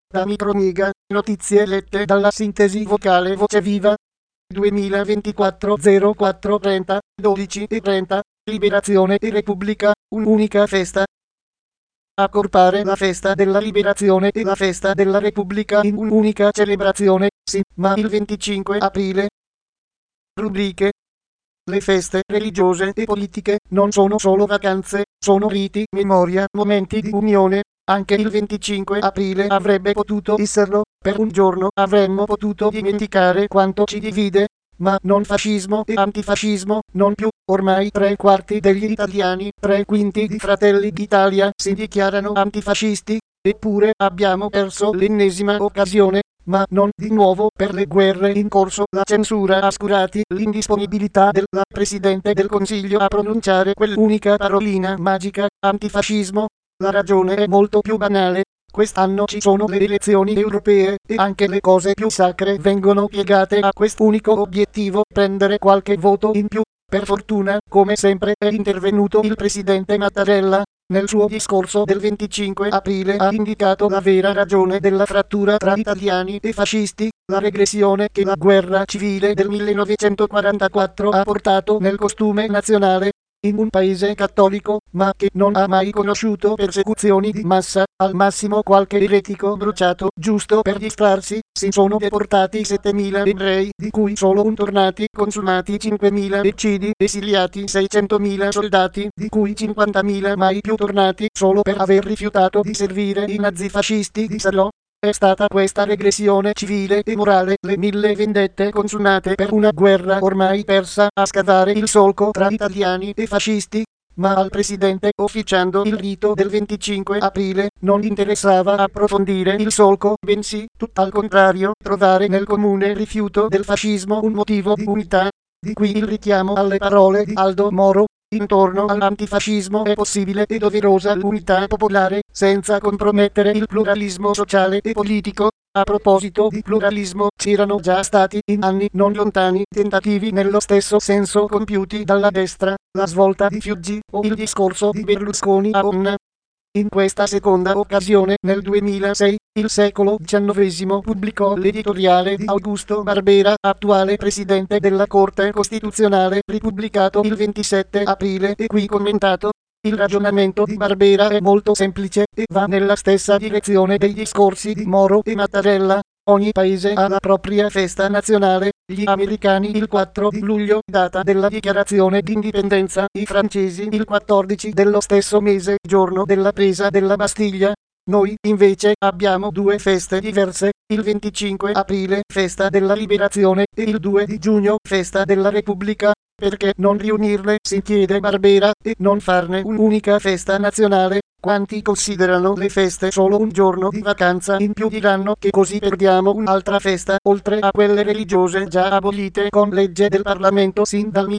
Da Micromega, notizie lette dalla sintesi vocale Voce Viva. 2024 04 30 12 e 30, Liberazione e Repubblica, un'unica festa. Accorpare la festa della Liberazione e la festa della Repubblica in un'unica celebrazione, sì, ma il 25 aprile. Rubriche. Le feste religiose e politiche non sono solo vacanze, sono riti, memoria, momenti di unione. Anche il 25 aprile avrebbe potuto esserlo, per un giorno avremmo potuto dimenticare quanto ci divide, ma non fascismo e antifascismo, non più. Ormai 3/4 degli italiani, 3/5 di Fratelli d'Italia si dichiarano antifascisti, eppure abbiamo perso l'ennesima occasione. Ma non di nuovo per le guerre in corso. La censura ha oscurati l'indisponibilità della Presidente del Consiglio a pronunciare quell'unica parolina magica, antifascismo. La ragione è molto più banale. Quest'anno ci sono le elezioni europee e anche le cose più sacre vengono piegate a quest'unico obiettivo, prendere qualche voto in più. Per fortuna, come sempre, è intervenuto il Presidente Mattarella. Nel suo discorso del 25 aprile ha indicato la vera ragione della frattura tra italiani e fascisti, la regressione che la guerra civile del 1944 ha portato nel costume nazionale. In un paese cattolico, ma che non ha mai conosciuto persecuzioni di massa, al massimo qualche eretico bruciato, giusto per distrarsi, si sono deportati 7.000 ebrei, di cui solo un tornati, consumati 5.000 eccidi, esiliati 600.000 soldati, di cui 50.000 mai più tornati, solo per aver rifiutato di servire i nazifascisti di Salò. È stata questa regressione civile e morale, le 1000 vendette consumate per una guerra ormai persa, a scavare il solco tra italiani e fascisti. Ma al Presidente, officiando il rito del 25 aprile, non interessava approfondire il solco, bensì, tutt'al contrario, trovare nel comune rifiuto del fascismo un motivo di unità. Di qui il richiamo alle parole di Aldo Moro. Intorno all'antifascismo è possibile e doverosa l'unità popolare, senza compromettere il pluralismo sociale e politico. A proposito di pluralismo, c'erano già stati in anni non lontani tentativi nello stesso senso compiuti dalla destra, la svolta di Fiuggi o il discorso di Berlusconi a Onna. In questa seconda occasione, nel 2006, il Secolo XIX pubblicò l'editoriale di Augusto Barbera, attuale presidente della Corte Costituzionale, ripubblicato il 27 aprile e qui commentato. Il ragionamento di Barbera è molto semplice e va nella stessa direzione dei discorsi di Moro e Mattarella. Ogni paese ha la propria festa nazionale, gli americani il 4 di luglio, data della dichiarazione d'indipendenza, i francesi il 14 dello stesso mese, giorno della presa della Bastiglia. Noi, invece, abbiamo due feste diverse, il 25 aprile, festa della Liberazione, e il 2 di giugno, festa della Repubblica. Perché non riunirle, si chiede Barbera, e non farne un'unica festa nazionale? Quanti considerano le feste solo un giorno di vacanza in più diranno che così perdiamo un'altra festa, oltre a quelle religiose già abolite con legge del Parlamento sin dal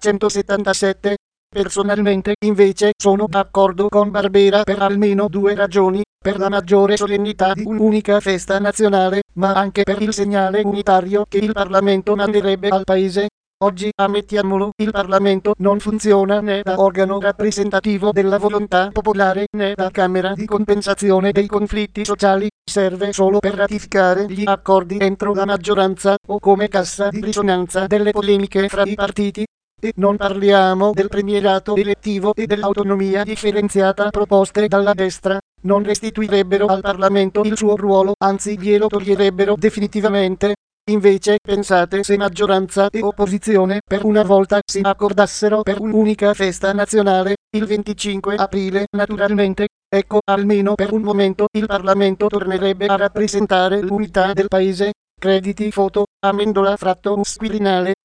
1977. Personalmente, invece, sono d'accordo con Barbera per almeno due ragioni: per la maggiore solennità di un'unica festa nazionale, ma anche per il segnale unitario che il Parlamento manderebbe al Paese. Oggi, ammettiamolo, il Parlamento non funziona né da organo rappresentativo della volontà popolare né da camera di compensazione dei conflitti sociali, serve solo per ratificare gli accordi entro la maggioranza o come cassa di risonanza delle polemiche fra i partiti. E non parliamo del premierato elettivo e dell'autonomia differenziata proposte dalla destra. Non restituirebbero al Parlamento il suo ruolo, anzi glielo toglierebbero definitivamente. Invece, pensate se maggioranza e opposizione per una volta si accordassero per un'unica festa nazionale, il 25 aprile naturalmente. Ecco, almeno per un momento il Parlamento tornerebbe a rappresentare l'unità del Paese. Crediti foto, Amendola Fratto Quirinale.